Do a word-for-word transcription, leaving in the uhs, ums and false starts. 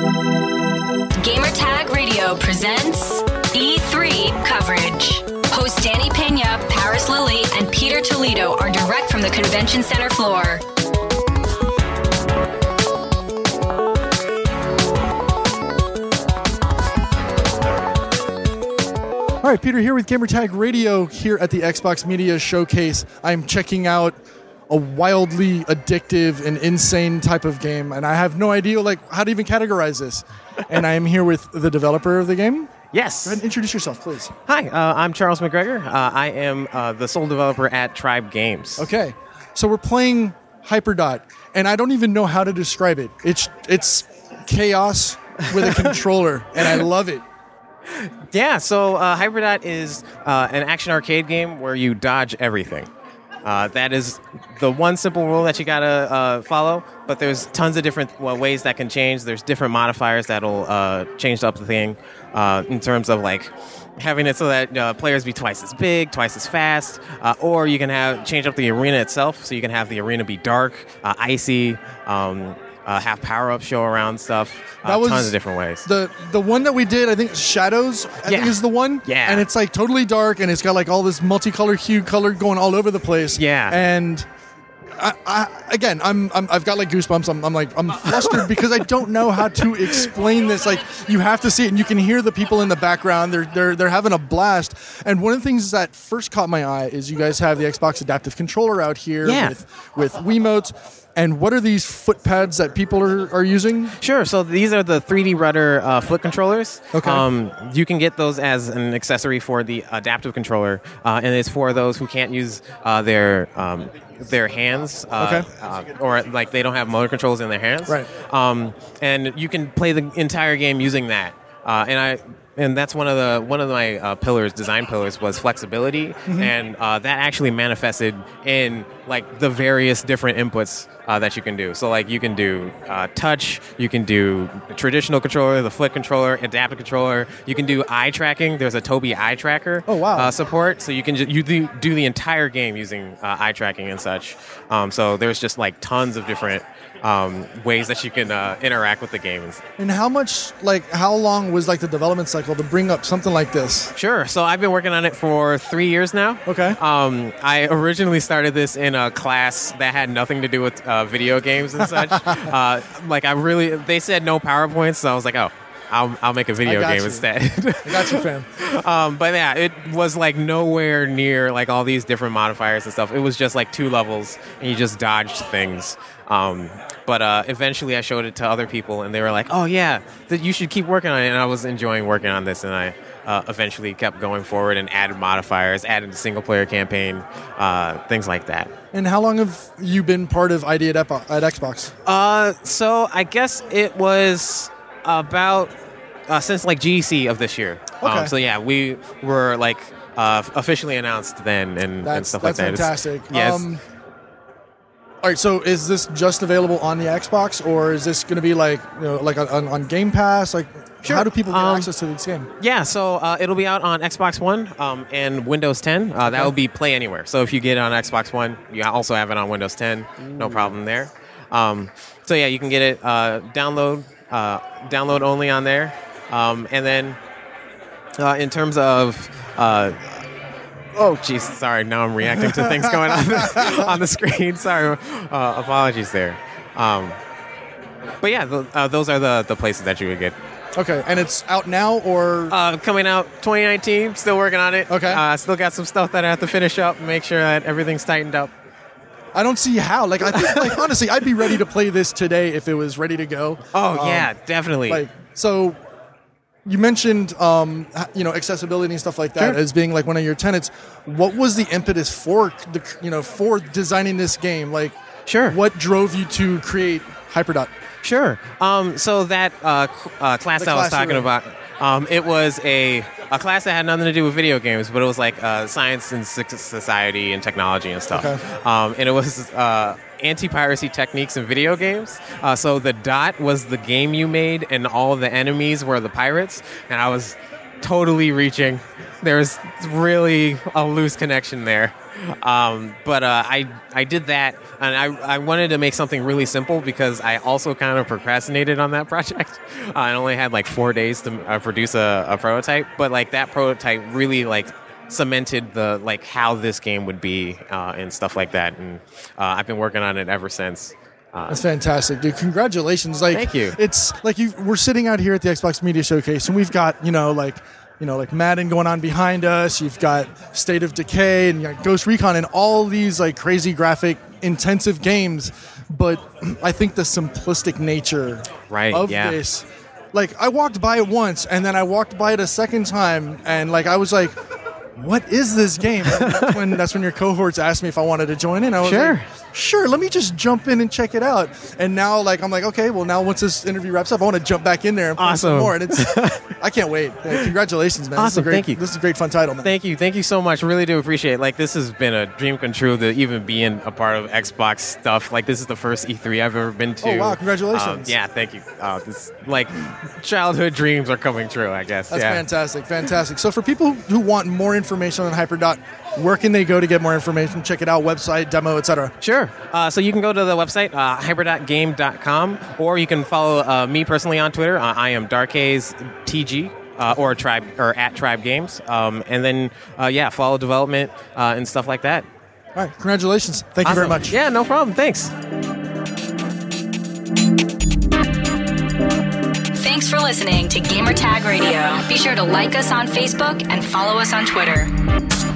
Gamertag Radio presents E three coverage. Hosts Danny Pena, Paris Lilly, and Peter Toledo are direct from the convention center floor. All right, Peter here with Gamertag Radio here at the Xbox Media Showcase. I'm checking out a wildly addictive and insane type of game, and I have no idea like how to even categorize this. And I am here with the developer of the game. Yes. Go ahead and introduce yourself, please. Hi, uh, I'm Charles McGregor. Uh, I am uh, the sole developer at Tribe Games. Okay, so we're playing Hyperdot, and I don't even know how to describe it. It's it's chaos with a controller, and I love it. Yeah, so uh, Hyperdot is uh, an action arcade game where you dodge everything. Uh, that is the one simple rule that you gotta uh, follow, but there's tons of different well, ways that can change. There's different modifiers that'll uh, change up the thing uh, in terms of like having it so that uh, players be twice as big, twice as fast, uh, or you can have change up the arena itself, so you can have the arena be dark, uh, icy, um, uh, have power-ups show around stuff. Uh, That was tons of different ways. The the one that we did, I think Shadows, I Yeah. think is the one. Yeah. And it's like totally dark, and it's got like all this multicolored hue color going all over the place. Yeah. And I, I, again, I'm, I'm I've got like goosebumps. I'm, I'm like I'm flustered because I don't know how to explain this. Like you have to see it, and you can hear the people in the background. They're they're they're having a blast. And one of the things that first caught my eye is you guys have the Xbox Adaptive Controller out here Yeah. with with Wiimotes. And what are these foot pads that people are, are using? Sure. So these are the three D rudder uh, foot controllers. Okay. Um, you can get those as an accessory for the adaptive controller, uh, and it's for those who can't use uh, their um, their hands, uh, Okay. uh, or like they don't have motor controls in their hands. Right. Um, and you can play the entire game using that. Uh, and I. And that's one of the one of my uh, pillars, design pillars, was flexibility, Mm-hmm. and uh, that actually manifested in like the various different inputs uh, that you can do. So like you can do uh, touch, you can do a traditional controller, the flip controller, adaptive controller. You can do eye tracking. There's a Tobii eye tracker. Oh, wow. Uh, support. So you can ju- you do, do the entire game using uh, eye tracking and such. Um, so there's just like tons of different um, ways that you can uh, interact with the games. And how much, like, how long was like the development cycle to bring up something like this? Sure. So I've been working on it for three years now. Okay. Um, I originally started this in a class that had nothing to do with uh, video games and such. uh, like I really, they said no PowerPoints, so I was like, oh, I'll, I'll make a video I got game you. instead. I got you, fam. um, but yeah, it was like nowhere near like all these different modifiers and stuff. It was just like two levels, and you just dodged things. Um, but uh, eventually, I showed it to other people, and they were like, "Oh yeah, that you should keep working on it." And I was enjoying working on this, and I uh, eventually kept going forward and added modifiers, added a single-player campaign, uh, things like that. And how long have you been part of I D at, Epo- at Xbox? Uh, so I guess it was about uh, since like G E C of this year. Okay. Um, so yeah, we were like uh, officially announced then and, That's, and stuff that's like that. fantastic. It's, yes. Um, all right, so is this just available on the Xbox, or is this going to be like, you know, like on, on Game Pass? Like, Sure. how do people get Um, access to this game? Yeah, so uh, it'll be out on Xbox One um, and Windows ten. Uh, that Okay. will be Play Anywhere. So if you get it on Xbox One, you also have it on Windows ten. No problem there. Um, so yeah, you can get it uh, download uh, download only on there. Um, and then uh, in terms of uh, oh jeez, sorry, now I'm reacting to things going on on the screen. Sorry, uh, apologies there. Um, but yeah, th- uh, those are the, the places that you would get. Okay, and it's out now, or Uh, coming out twenty nineteen, still working on it. Okay. Uh, still got some stuff that I have to finish up and make sure that everything's tightened up. I don't see how. Like, I think, like honestly, I'd be ready to play this today if it was ready to go. Oh, Um, yeah, definitely. Like, so you mentioned, um, h- you know, accessibility and stuff like that Sure. as being like one of your tenets. What was the impetus for the, you know, for designing this game? Like, Sure. what drove you to create Hyperdot? Sure. Um, so that uh, c- uh, class The that I was class talking you were in. about, um, it was a, a class that had nothing to do with video games, but it was like uh, science and soc- society and technology and stuff. Okay. Um, and it was uh, anti-piracy techniques in video games. Uh, so the dot was the game you made, and all of the enemies were the pirates. And I was totally reaching. There's really a loose connection there. Um, but uh, I I did that, and I, I wanted to make something really simple because I also kind of procrastinated on that project. Uh, I only had like four days to uh, produce a, a prototype, but like that prototype really like cemented the like how this game would be uh, and stuff like that. And uh, I've been working on it ever since. Uh, That's fantastic, dude. Congratulations. Like, Thank you. It's like you we're sitting out here at the Xbox Media Showcase, and we've got, you know, like, you know, like Madden going on behind us. You've got State of Decay and you got Ghost Recon and all these like crazy graphic intensive games. But I think the simplistic nature Right, of yeah. this, like I walked by it once and then I walked by it a second time and like I was like, what is this game? And that's when that's when your cohorts asked me if I wanted to join in. I was Sure. like, sure, let me just jump in and check it out. And now, like, I'm like, okay, well, now once this interview wraps up, I want to jump back in there and play some Awesome. more. And it's, I can't wait. Yeah, congratulations, man. This is a Awesome, great, thank you. This is a great, fun title, man. Thank you. Thank you so much. Really do appreciate it. Like, this has been a dream come true to even be in a part of Xbox stuff. Like, this is the first E three I've ever been to. Oh, wow. Congratulations. Um, yeah, thank you. Uh, this, like, childhood dreams are coming true, I guess. That's yeah. fantastic, fantastic. So for people who want more information on Hyperdot, where can they go to get more information? Check it out, website, demo, et cetera. Sure. Uh, so you can go to the website, uh, hyperdot game dot com, or you can follow uh, me personally on Twitter. Uh, I am DarkHazeTG. Uh, or tribe or at Tribe Games, um, and then uh, yeah, follow development uh, and stuff like that. All right, congratulations. Thank you very Awesome. much. Yeah, no problem. Thanks. Thanks for listening to Gamertag Radio. Be sure to like us on Facebook and follow us on Twitter.